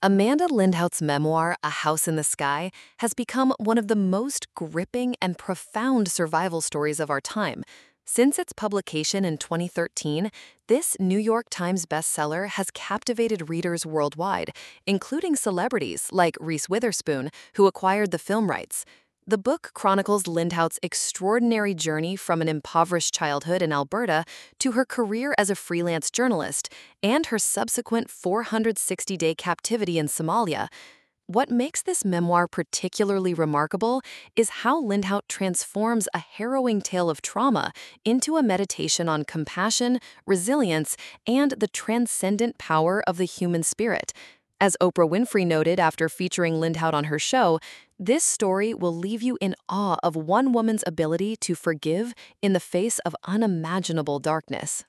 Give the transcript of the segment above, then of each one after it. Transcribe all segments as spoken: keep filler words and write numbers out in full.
Amanda Lindhout's memoir, A House in the Sky, has become one of the most gripping and profound survival stories of our time. Since its publication in twenty thirteen, this New York Times bestseller has captivated readers worldwide, including celebrities like Reese Witherspoon, who acquired the film rights. The book chronicles Lindhout's extraordinary journey from an impoverished childhood in Alberta to her career as a freelance journalist and her subsequent four hundred sixty day captivity in Somalia. What makes this memoir particularly remarkable is how Lindhout transforms a harrowing tale of trauma into a meditation on compassion, resilience, and the transcendent power of the human spirit. As Oprah Winfrey noted after featuring Lindhout on her show, this story will leave you in awe of one woman's ability to forgive in the face of unimaginable darkness.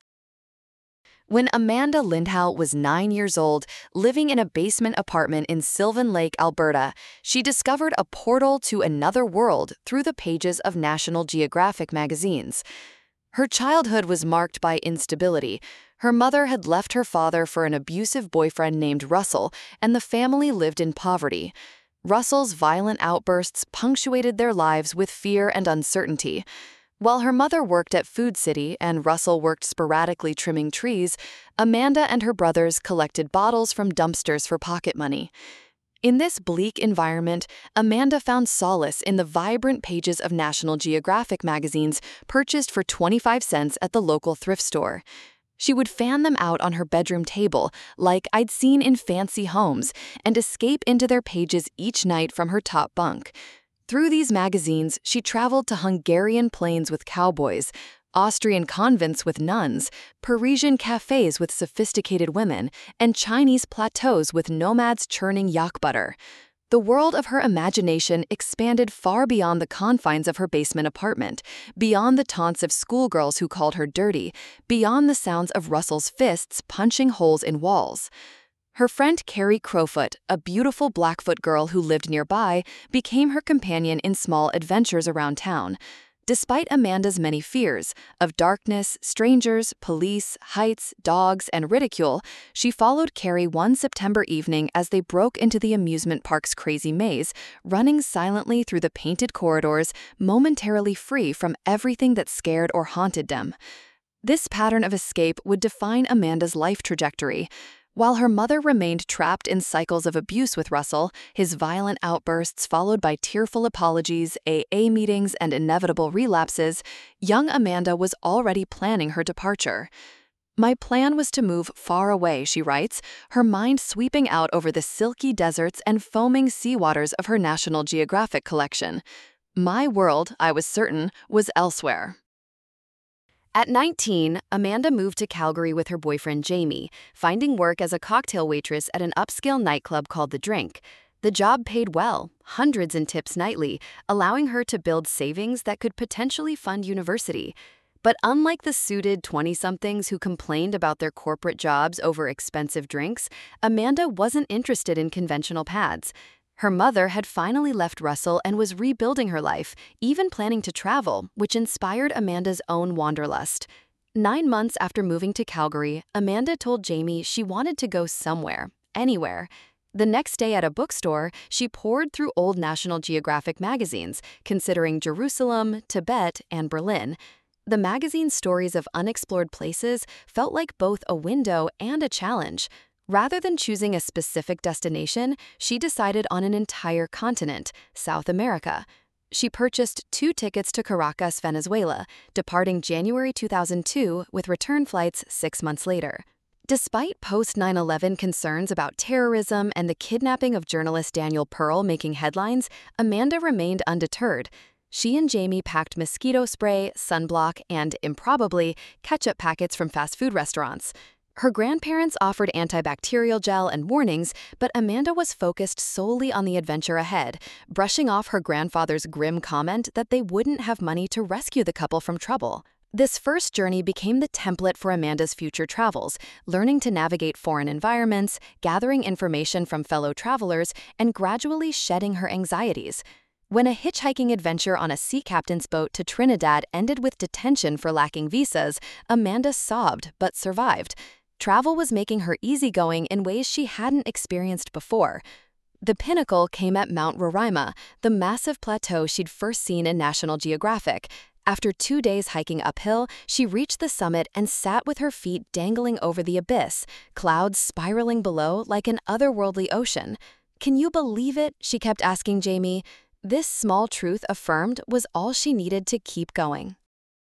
When Amanda Lindhout was nine years old, living in a basement apartment in Sylvan Lake, Alberta, she discovered a portal to another world through the pages of National Geographic magazines. Her childhood was marked by instability. Her mother had left her father for an abusive boyfriend named Russell, and the family lived in poverty. Russell's violent outbursts punctuated their lives with fear and uncertainty. While her mother worked at Food City and Russell worked sporadically trimming trees, Amanda and her brothers collected bottles from dumpsters for pocket money. In this bleak environment, Amanda found solace in the vibrant pages of National Geographic magazines purchased for twenty-five cents at the local thrift store. She would fan them out on her bedroom table, like I'd seen in fancy homes, and escape into their pages each night from her top bunk. Through these magazines, she traveled to Hungarian plains with cowboys, Austrian convents with nuns, Parisian cafes with sophisticated women, and Chinese plateaus with nomads churning yak butter. The world of her imagination expanded far beyond the confines of her basement apartment, beyond the taunts of schoolgirls who called her dirty, beyond the sounds of Russell's fists punching holes in walls. Her friend Carrie Crowfoot, a beautiful Blackfoot girl who lived nearby, became her companion in small adventures around town. Despite Amanda's many fears of darkness, strangers, police, heights, dogs, and ridicule, she followed Carrie one September evening as they broke into the amusement park's crazy maze, running silently through the painted corridors, momentarily free from everything that scared or haunted them. This pattern of escape would define Amanda's life trajectory. While her mother remained trapped in cycles of abuse with Russell, his violent outbursts followed by tearful apologies, A A meetings, and inevitable relapses, young Amanda was already planning her departure. My plan was to move far away, she writes, her mind sweeping out over the silky deserts and foaming seawaters of her National Geographic collection. My world, I was certain, was elsewhere. At nineteen, Amanda moved to Calgary with her boyfriend Jamie, finding work as a cocktail waitress at an upscale nightclub called The Drink. The job paid well, hundreds in tips nightly, allowing her to build savings that could potentially fund university. But unlike the suited twenty-somethings who complained about their corporate jobs over expensive drinks, Amanda wasn't interested in conventional paths. Her mother had finally left Russell and was rebuilding her life, even planning to travel, which inspired Amanda's own wanderlust. Nine months after moving to Calgary, Amanda told Jamie she wanted to go somewhere, anywhere. The next day at a bookstore, she pored through old National Geographic magazines, considering Jerusalem, Tibet, and Berlin. The magazine's stories of unexplored places felt like both a window and a challenge. Rather than choosing a specific destination, she decided on an entire continent, South America. She purchased two tickets to Caracas, Venezuela, departing January two thousand two with return flights six months later. Despite post nine eleven concerns about terrorism and the kidnapping of journalist Daniel Pearl making headlines, Amanda remained undeterred. She and Jamie packed mosquito spray, sunblock, and, improbably, ketchup packets from fast food restaurants. Her grandparents offered antibacterial gel and warnings, but Amanda was focused solely on the adventure ahead, brushing off her grandfather's grim comment that they wouldn't have money to rescue the couple from trouble. This first journey became the template for Amanda's future travels, learning to navigate foreign environments, gathering information from fellow travelers, and gradually shedding her anxieties. When a hitchhiking adventure on a sea captain's boat to Trinidad ended with detention for lacking visas, Amanda sobbed but survived. Travel was making her easygoing in ways she hadn't experienced before. The pinnacle came at Mount Roraima, the massive plateau she'd first seen in National Geographic. After two days hiking uphill, she reached the summit and sat with her feet dangling over the abyss, clouds spiraling below like an otherworldly ocean. "Can you believe it?" she kept asking Jamie. This small truth affirmed was all she needed to keep going.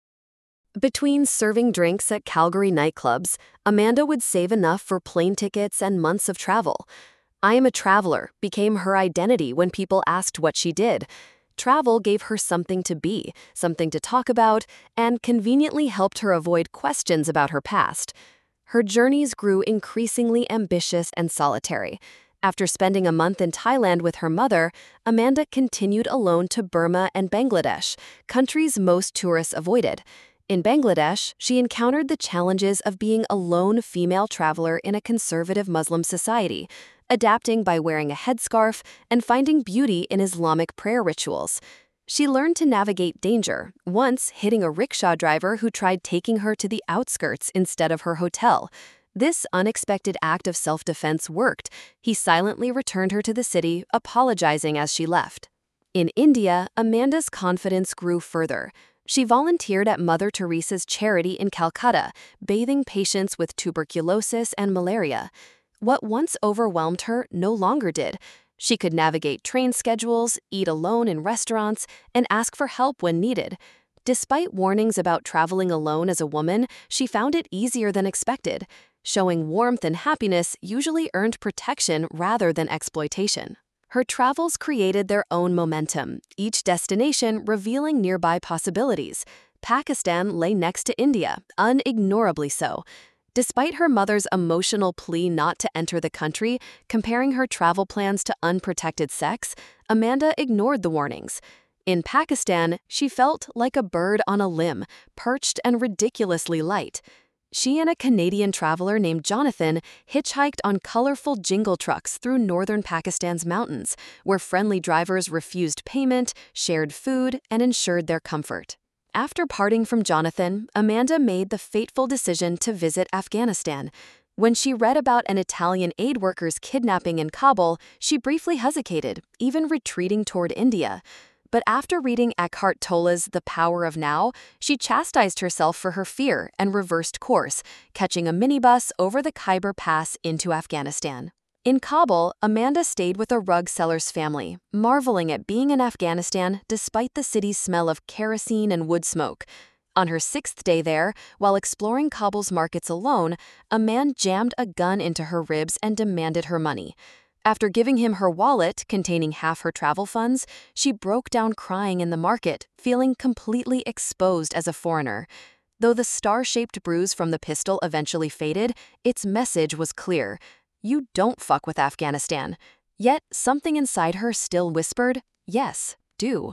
Between serving drinks at Calgary nightclubs, Amanda would save enough for plane tickets and months of travel. "I am a traveler" became her identity when people asked what she did. Travel gave her something to be, something to talk about, and conveniently helped her avoid questions about her past. Her journeys grew increasingly ambitious and solitary. After spending a month in Thailand with her mother, Amanda continued alone to Burma and Bangladesh, countries most tourists avoided. In Bangladesh, she encountered the challenges of being a lone female traveler in a conservative Muslim society, adapting by wearing a headscarf and finding beauty in Islamic prayer rituals. She learned to navigate danger, once hitting a rickshaw driver who tried taking her to the outskirts instead of her hotel. This unexpected act of self-defense worked. He silently returned her to the city, apologizing as she left. In India, Amanda's confidence grew further. She volunteered at Mother Teresa's charity in Calcutta, bathing patients with tuberculosis and malaria. What once overwhelmed her no longer did. She could navigate train schedules, eat alone in restaurants, and ask for help when needed. Despite warnings about traveling alone as a woman, she found it easier than expected. Showing warmth and happiness usually earned protection rather than exploitation. Her travels created their own momentum, each destination revealing nearby possibilities. Pakistan lay next to India, unignorably so. Despite her mother's emotional plea not to enter the country, comparing her travel plans to unprotected sex, Amanda ignored the warnings. In Pakistan, she felt like a bird on a limb, perched and ridiculously light. She and a Canadian traveler named Jonathan hitchhiked on colorful jingle trucks through northern Pakistan's mountains, where friendly drivers refused payment, shared food, and ensured their comfort. After parting from Jonathan, Amanda made the fateful decision to visit Afghanistan. When she read about an Italian aid worker's kidnapping in Kabul, she briefly hesitated, even retreating toward India. But after reading Eckhart Tolle's The Power of Now, she chastised herself for her fear and reversed course, catching a minibus over the Khyber Pass into Afghanistan. In Kabul, Amanda stayed with a rug seller's family, marveling at being in Afghanistan despite the city's smell of kerosene and wood smoke. On her sixth day there, while exploring Kabul's markets alone, a man jammed a gun into her ribs and demanded her money. After giving him her wallet containing half her travel funds, she broke down crying in the market, feeling completely exposed as a foreigner. Though the star-shaped bruise from the pistol eventually faded, its message was clear. You don't fuck with Afghanistan. Yet, something inside her still whispered, yes, do.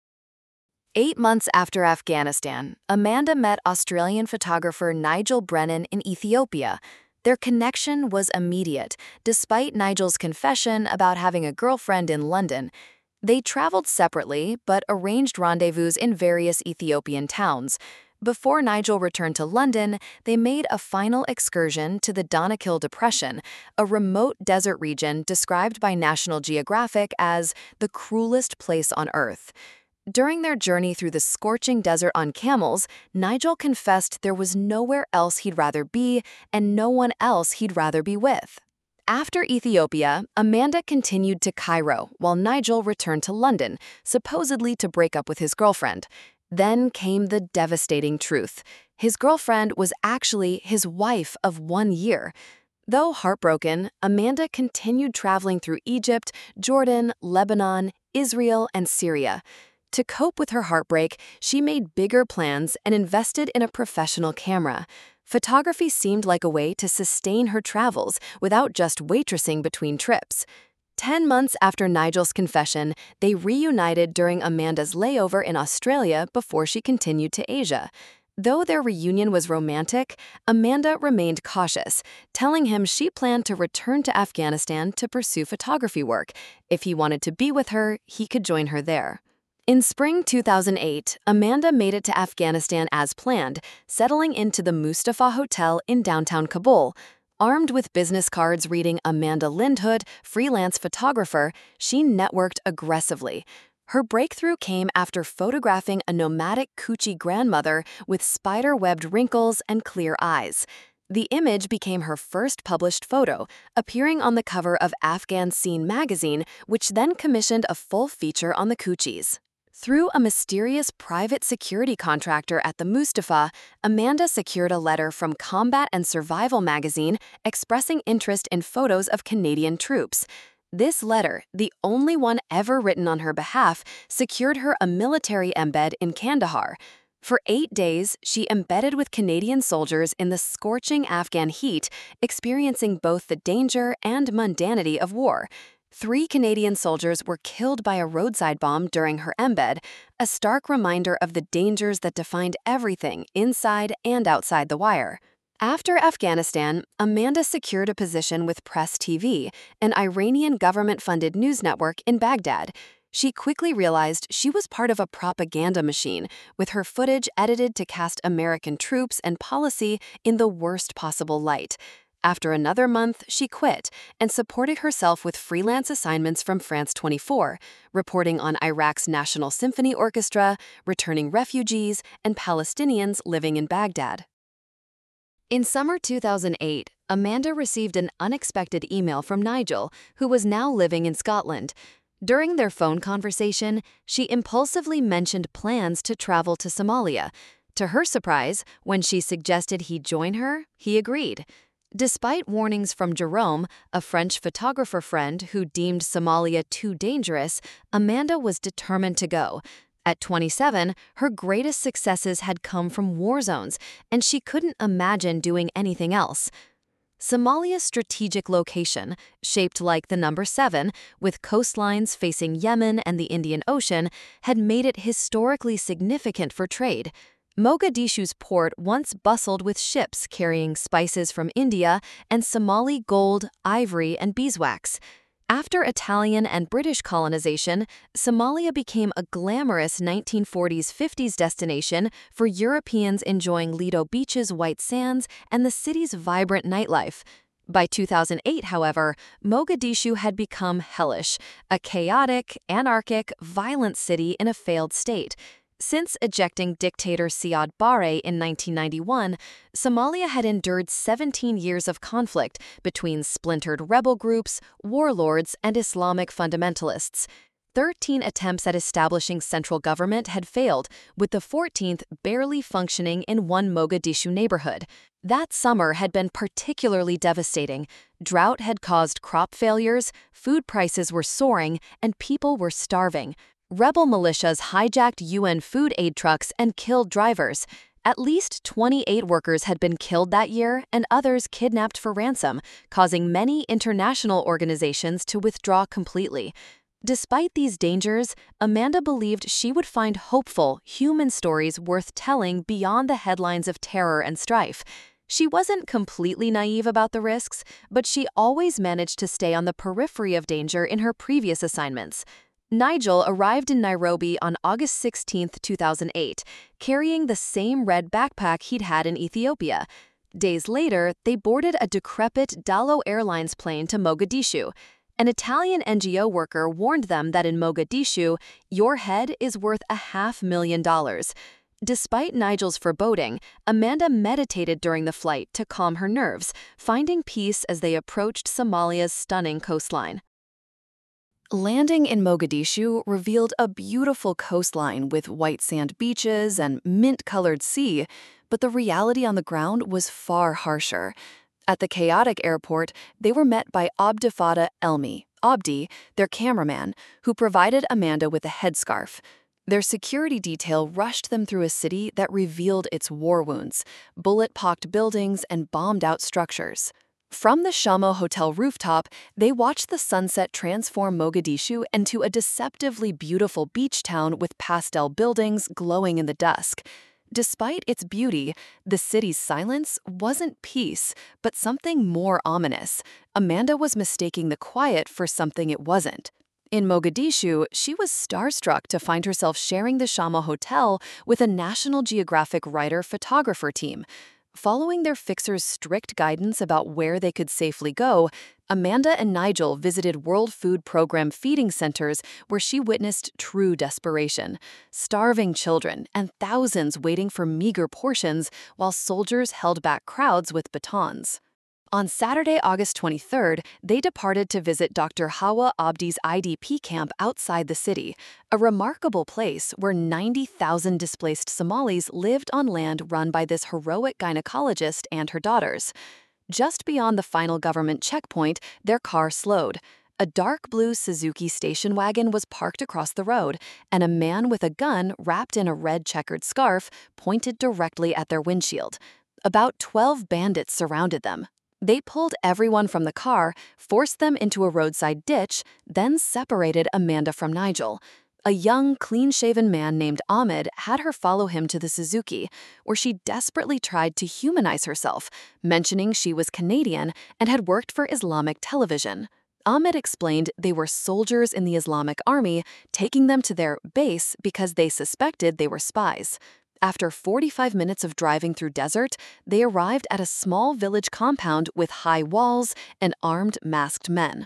Eight months after Afghanistan, Amanda met Australian photographer Nigel Brennan in Ethiopia. Their connection was immediate, despite Nigel's confession about having a girlfriend in London. They traveled separately, but arranged rendezvous in various Ethiopian towns. Before Nigel returned to London, they made a final excursion to the Danakil Depression, a remote desert region described by National Geographic as the cruelest place on Earth. During their journey through the scorching desert on camels, Nigel confessed there was nowhere else he'd rather be and no one else he'd rather be with. After Ethiopia, Amanda continued to Cairo while Nigel returned to London, supposedly to break up with his girlfriend. Then came the devastating truth. His girlfriend was actually his wife of one year. Though heartbroken, Amanda continued traveling through Egypt, Jordan, Lebanon, Israel, and Syria. To cope with her heartbreak, she made bigger plans and invested in a professional camera. Photography seemed like a way to sustain her travels without just waitressing between trips. Ten months after Nigel's confession, they reunited during Amanda's layover in Australia before she continued to Asia. Though their reunion was romantic, Amanda remained cautious, telling him she planned to return to Afghanistan to pursue photography work. If he wanted to be with her, he could join her there. In spring two thousand eight, Amanda made it to Afghanistan as planned, settling into the Mustafa Hotel in downtown Kabul. Armed with business cards reading Amanda Lindhood, freelance photographer, she networked aggressively. Her breakthrough came after photographing a nomadic Kuchi grandmother with spider-webbed wrinkles and clear eyes. The image became her first published photo, appearing on the cover of Afghan Scene magazine, which then commissioned a full feature on the Kuchis. Through a mysterious private security contractor at the Mustafa, Amanda secured a letter from Combat and Survival magazine expressing interest in photos of Canadian troops. This letter, the only one ever written on her behalf, secured her a military embed in Kandahar. For eight days, she embedded with Canadian soldiers in the scorching Afghan heat, experiencing both the danger and mundanity of war. Three Canadian soldiers were killed by a roadside bomb during her embed, a stark reminder of the dangers that defined everything inside and outside the wire. After Afghanistan, Amanda secured a position with Press T V, an Iranian government-funded news network in Baghdad. She quickly realized she was part of a propaganda machine, with her footage edited to cast American troops and policy in the worst possible light. After another month, she quit and supported herself with freelance assignments from France twenty-four, reporting on Iraq's National Symphony Orchestra, returning refugees, and Palestinians living in Baghdad. In summer two thousand eight, Amanda received an unexpected email from Nigel, who was now living in Scotland. During their phone conversation, she impulsively mentioned plans to travel to Somalia. To her surprise, when she suggested he join her, he agreed. Despite warnings from Jerome, a French photographer friend who deemed Somalia too dangerous, Amanda was determined to go. At twenty-seven, her greatest successes had come from war zones, and she couldn't imagine doing anything else. Somalia's strategic location, shaped like the number seven, with coastlines facing Yemen and the Indian Ocean, had made it historically significant for trade. Mogadishu's port once bustled with ships carrying spices from India and Somali gold, ivory, and beeswax. After Italian and British colonization, Somalia became a glamorous nineteen forties-fifties destination for Europeans enjoying Lido Beach's white sands and the city's vibrant nightlife. By two thousand eight, however, Mogadishu had become hellish, a chaotic, anarchic, violent city in a failed state. Since ejecting dictator Siad Barre in nineteen ninety-one, Somalia had endured seventeen years of conflict between splintered rebel groups, warlords, and Islamic fundamentalists. Thirteen attempts at establishing central government had failed, with the fourteenth barely functioning in one Mogadishu neighborhood. That summer had been particularly devastating. Drought had caused crop failures, food prices were soaring, and people were starving. Rebel militias hijacked U N food aid trucks and killed drivers. At least twenty-eight workers had been killed that year and others kidnapped for ransom, causing many international organizations to withdraw completely. Despite these dangers, Amanda believed she would find hopeful, human stories worth telling beyond the headlines of terror and strife. She wasn't completely naive about the risks, but she always managed to stay on the periphery of danger in her previous assignments. Nigel arrived in Nairobi on August sixteenth, two thousand eight, carrying the same red backpack he'd had in Ethiopia. Days later, they boarded a decrepit Dalo Airlines plane to Mogadishu. An Italian N G O worker warned them that in Mogadishu, your head is worth a half million dollars. Despite Nigel's foreboding, Amanda meditated during the flight to calm her nerves, finding peace as they approached Somalia's stunning coastline. Landing in Mogadishu revealed a beautiful coastline with white sand beaches and mint-colored sea, but the reality on the ground was far harsher. At the chaotic airport, they were met by Abdifada Elmi, Abdi, their cameraman, who provided Amanda with a headscarf. Their security detail rushed them through a city that revealed its war wounds, bullet-pocked buildings, and bombed-out structures. From the Shamo Hotel rooftop, they watched the sunset transform Mogadishu into a deceptively beautiful beach town with pastel buildings glowing in the dusk. Despite its beauty, the city's silence wasn't peace, but something more ominous. Amanda was mistaking the quiet for something it wasn't. In Mogadishu, she was starstruck to find herself sharing the Shama Hotel with a National Geographic writer-photographer team. Following their fixer's strict guidance about where they could safely go, Amanda and Nigel visited World Food Program feeding centers where she witnessed true desperation. Starving children and thousands waiting for meager portions while soldiers held back crowds with batons. On Saturday, August twenty-third, they departed to visit Doctor Hawa Abdi's I D P camp outside the city, a remarkable place where ninety thousand displaced Somalis lived on land run by this heroic gynecologist and her daughters. Just beyond the final government checkpoint, their car slowed. A dark blue Suzuki station wagon was parked across the road, and a man with a gun wrapped in a red checkered scarf pointed directly at their windshield. About twelve bandits surrounded them. They pulled everyone from the car, forced them into a roadside ditch, then separated Amanda from Nigel. A young, clean-shaven man named Ahmed had her follow him to the Suzuki, where she desperately tried to humanize herself, mentioning she was Canadian and had worked for Islamic television. Ahmed explained they were soldiers in the Islamic army, taking them to their base because they suspected they were spies. After forty-five minutes of driving through desert, they arrived at a small village compound with high walls and armed masked men.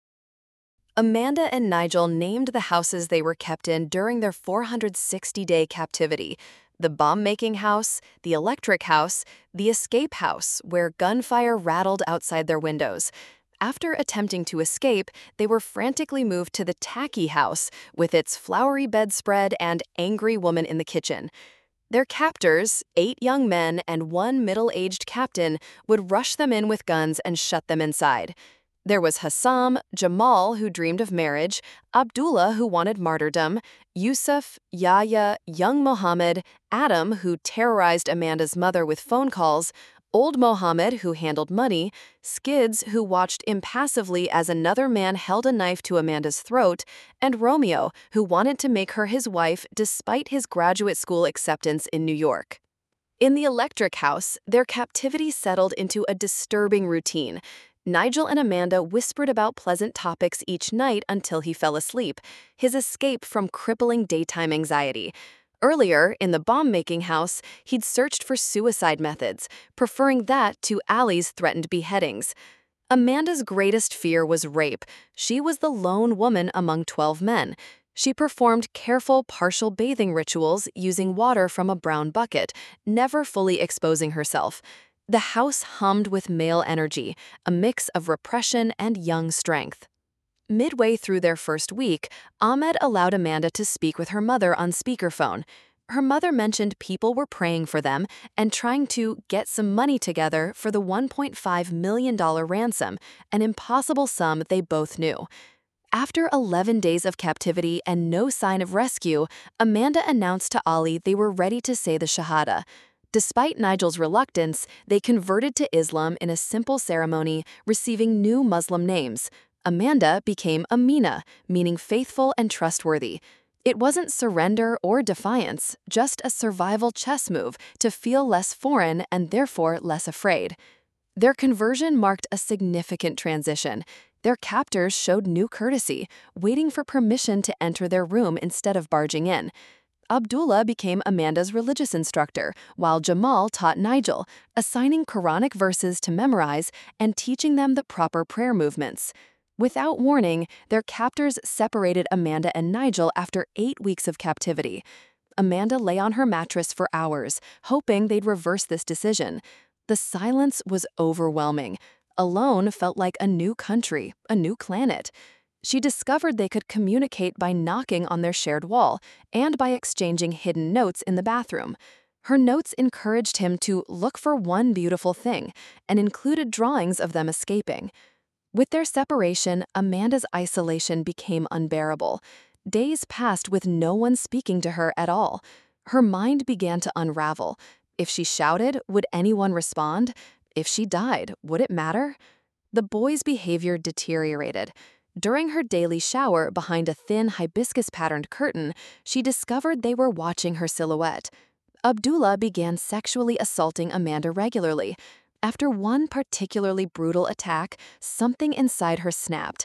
Amanda and Nigel named the houses they were kept in during their four hundred sixty day captivity: the bomb-making house, the electric house, the escape house, where gunfire rattled outside their windows. After attempting to escape, they were frantically moved to the tacky house with its flowery bedspread and angry woman in the kitchen. Their captors, eight young men and one middle-aged captain, would rush them in with guns and shut them inside. There was Hassam, Jamal, who dreamed of marriage, Abdullah, who wanted martyrdom, Yusuf, Yahya, young Mohammed, Adam, who terrorized Amanda's mother with phone calls, Old Mohammed, who handled money, Skids, who watched impassively as another man held a knife to Amanda's throat, and Romeo, who wanted to make her his wife despite his graduate school acceptance in New York. In the electric house, their captivity settled into a disturbing routine. Nigel and Amanda whispered about pleasant topics each night until he fell asleep, his escape from crippling daytime anxiety. Earlier, in the bomb-making house, he'd searched for suicide methods, preferring that to Ali's threatened beheadings. Amanda's greatest fear was rape. She was the lone woman among twelve men. She performed careful partial bathing rituals using water from a brown bucket, never fully exposing herself. The house hummed with male energy, a mix of repression and young strength. Midway through their first week, Ahmed allowed Amanda to speak with her mother on speakerphone. Her mother mentioned people were praying for them and trying to get some money together for the one point five million dollars ransom, an impossible sum they both knew. After eleven days of captivity and no sign of rescue, Amanda announced to Ali they were ready to say the Shahada. Despite Nigel's reluctance, they converted to Islam in a simple ceremony, receiving new Muslim names. Amanda became Amina, meaning faithful and trustworthy. It wasn't surrender or defiance, just a survival chess move to feel less foreign and therefore less afraid. Their conversion marked a significant transition. Their captors showed new courtesy, waiting for permission to enter their room instead of barging in. Abdullah became Amanda's religious instructor, while Jamal taught Nigel, assigning Quranic verses to memorize and teaching them the proper prayer movements. Without warning, their captors separated Amanda and Nigel after eight weeks of captivity. Amanda lay on her mattress for hours, hoping they'd reverse this decision. The silence was overwhelming. Alone felt like a new country, a new planet. She discovered they could communicate by knocking on their shared wall and by exchanging hidden notes in the bathroom. Her notes encouraged him to look for one beautiful thing and included drawings of them escaping. With their separation, Amanda's isolation became unbearable. Days passed with no one speaking to her at all. Her mind began to unravel. If she shouted, would anyone respond? If she died, would it matter? The boy's behavior deteriorated. During her daily shower behind a thin hibiscus-patterned curtain, she discovered they were watching her silhouette. Abdullah began sexually assaulting Amanda regularly. After one particularly brutal attack, something inside her snapped.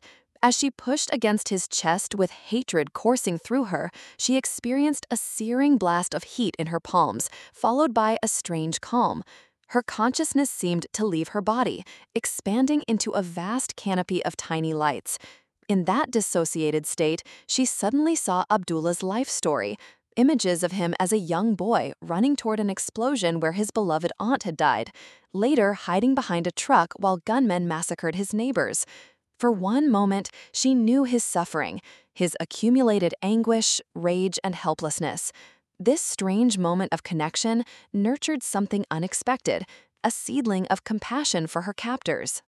As she pushed against his chest with hatred coursing through her, she experienced a searing blast of heat in her palms, followed by a strange calm. Her consciousness seemed to leave her body, expanding into a vast canopy of tiny lights. In that dissociated state, she suddenly saw Abdullah's life story, images of him as a young boy running toward an explosion where his beloved aunt had died, later hiding behind a truck while gunmen massacred his neighbors. For one moment, she knew his suffering, his accumulated anguish, rage, and helplessness. This strange moment of connection nurtured something unexpected, a seedling of compassion for her captors.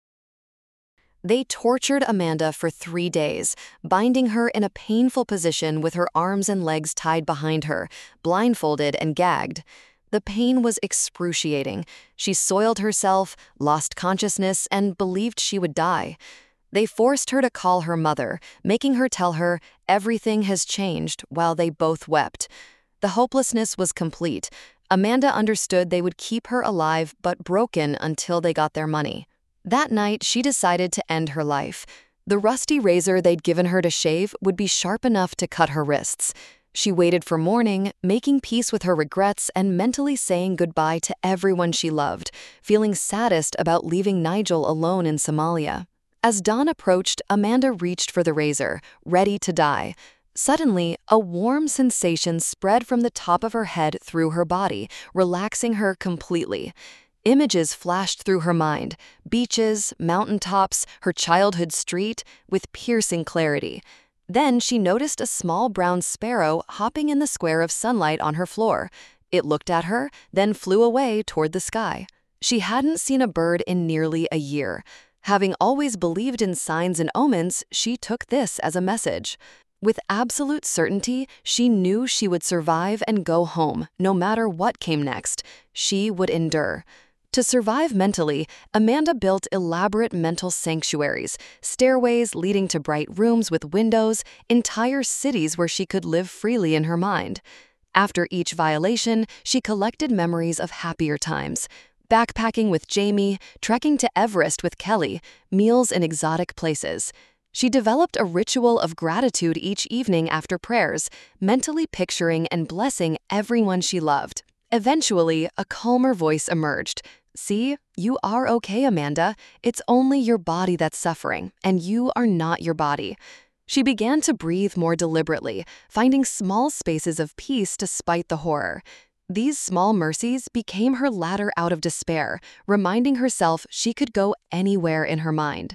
They tortured Amanda for three days, binding her in a painful position with her arms and legs tied behind her, blindfolded and gagged. The pain was excruciating. She soiled herself, lost consciousness, and believed she would die. They forced her to call her mother, making her tell her everything has changed, while they both wept. The hopelessness was complete. Amanda understood they would keep her alive but broken until they got their money. That night, she decided to end her life. The rusty razor they'd given her to shave would be sharp enough to cut her wrists. She waited for morning, making peace with her regrets and mentally saying goodbye to everyone she loved, feeling saddest about leaving Nigel alone in Somalia. As dawn approached, Amanda reached for the razor, ready to die. Suddenly, a warm sensation spread from the top of her head through her body, relaxing her completely. Images flashed through her mind, beaches, mountaintops, her childhood street, with piercing clarity. Then she noticed a small brown sparrow hopping in the square of sunlight on her floor. It looked at her, then flew away toward the sky. She hadn't seen a bird in nearly a year. Having always believed in signs and omens, she took this as a message. With absolute certainty, she knew she would survive and go home, no matter what came next. She would endure. To survive mentally, Amanda built elaborate mental sanctuaries, stairways leading to bright rooms with windows, entire cities where she could live freely in her mind. After each violation, she collected memories of happier times. Backpacking with Jamie, trekking to Everest with Kelly, meals in exotic places. She developed a ritual of gratitude each evening after prayers, mentally picturing and blessing everyone she loved. Eventually, a calmer voice emerged. "See, you are okay, Amanda. It's only your body that's suffering, and you are not your body." She began to breathe more deliberately, finding small spaces of peace despite the horror. These small mercies became her ladder out of despair, reminding herself she could go anywhere in her mind.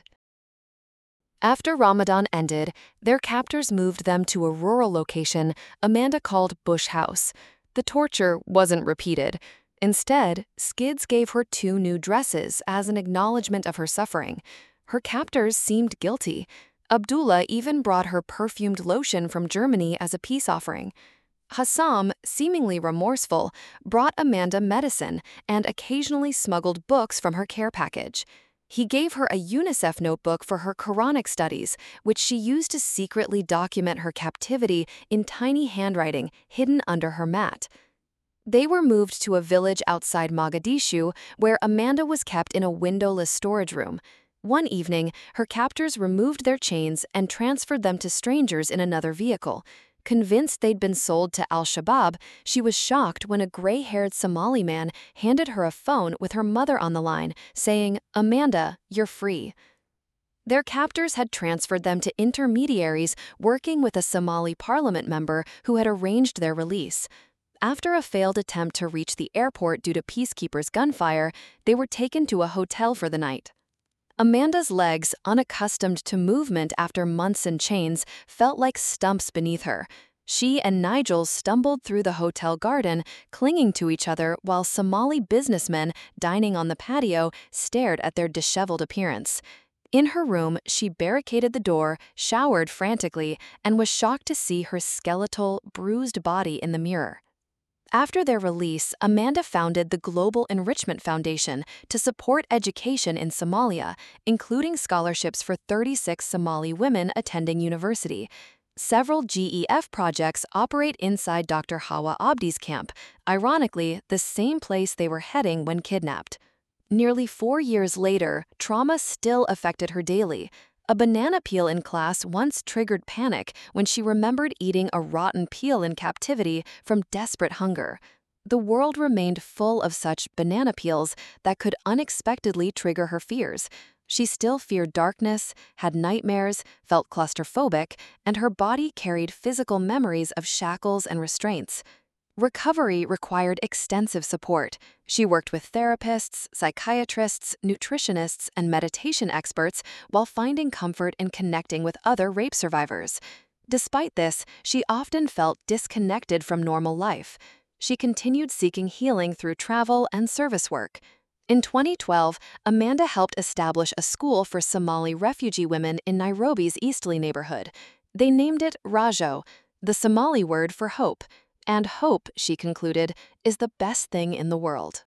After Ramadan ended, their captors moved them to a rural location Amanda called Bush House. The torture wasn't repeated. Instead, Skids gave her two new dresses as an acknowledgement of her suffering. Her captors seemed guilty. Abdullah even brought her perfumed lotion from Germany as a peace offering. Hassam, seemingly remorseful, brought Amanda medicine and occasionally smuggled books from her care package. He gave her a UNICEF notebook for her Quranic studies, which she used to secretly document her captivity in tiny handwriting hidden under her mat. They were moved to a village outside Mogadishu, where Amanda was kept in a windowless storage room. One evening, her captors removed their chains and transferred them to strangers in another vehicle. Convinced they'd been sold to al-Shabaab, she was shocked when a gray-haired Somali man handed her a phone with her mother on the line, saying, "Amanda, you're free." Their captors had transferred them to intermediaries working with a Somali parliament member who had arranged their release. After a failed attempt to reach the airport due to peacekeepers' gunfire, they were taken to a hotel for the night. Amanda's legs, unaccustomed to movement after months in chains, felt like stumps beneath her. She and Nigel stumbled through the hotel garden, clinging to each other while Somali businessmen dining on the patio stared at their disheveled appearance. In her room, she barricaded the door, showered frantically, and was shocked to see her skeletal, bruised body in the mirror. After their release, Amanda founded the Global Enrichment Foundation to support education in Somalia, including scholarships for thirty-six Somali women attending university. Several G E F projects operate inside Doctor Hawa Abdi's camp, ironically, the same place they were heading when kidnapped. Nearly four years later, trauma still affected her daily. A banana peel in class once triggered panic when she remembered eating a rotten peel in captivity from desperate hunger. The world remained full of such banana peels that could unexpectedly trigger her fears. She still feared darkness, had nightmares, felt claustrophobic, and her body carried physical memories of shackles and restraints. Recovery required extensive support. She worked with therapists, psychiatrists, nutritionists, and meditation experts while finding comfort in connecting with other rape survivors. Despite this, she often felt disconnected from normal life. She continued seeking healing through travel and service work. In twenty twelve, Amanda helped establish a school for Somali refugee women in Nairobi's Eastleigh neighborhood. They named it Rajo, the Somali word for hope. And hope, she concluded, is the best thing in the world.